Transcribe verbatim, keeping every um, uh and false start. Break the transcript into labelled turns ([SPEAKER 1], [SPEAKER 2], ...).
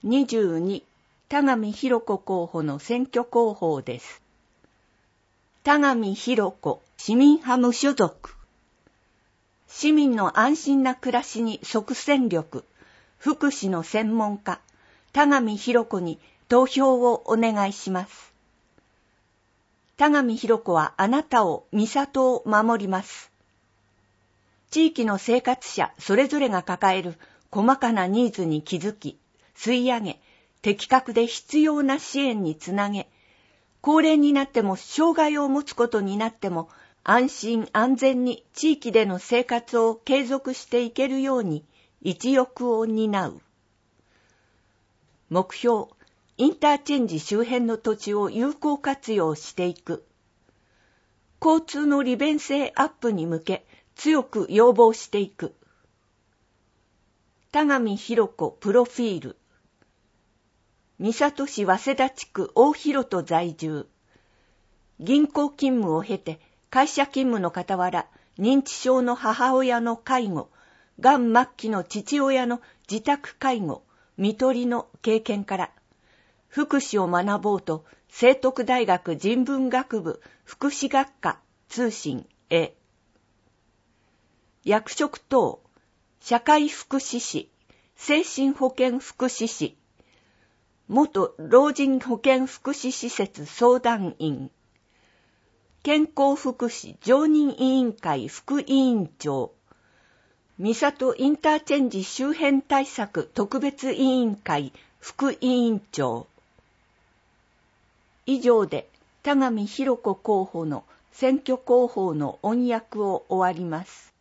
[SPEAKER 1] にじゅうに、田上博子候補の選挙広報です。田上博子、市民派無所属。市民の安心な暮らしに即戦力、福祉の専門家、田上博子に投票をお願いします。田上博子はあなたを、美里を守ります。地域の生活者それぞれが抱える細かなニーズに気づき、吸い上げ、的確で必要な支援につなげ、高齢になっても障害を持つことになっても安心安全に地域での生活を継続していけるように一翼を担う。目標、インターチェンジ周辺の土地を有効活用していく。交通の利便性アップに向け強く要望していく。田上博子プロフィール。三郷市早稲田地区大広戸在住。銀行勤務を経て会社勤務の傍ら認知症の母親の介護、がん末期の父親の自宅介護、看取りの経験から福祉を学ぼうと聖徳大学人文学部福祉学科通信へ。役職等、社会福祉士、精神保健福祉士、元老人保健福祉施設相談員、健康福祉常任委員会副委員長、三郷インターチェンジ周辺対策特別委員会副委員長。以上で田上博子候補の選挙広報の音訳を終わります。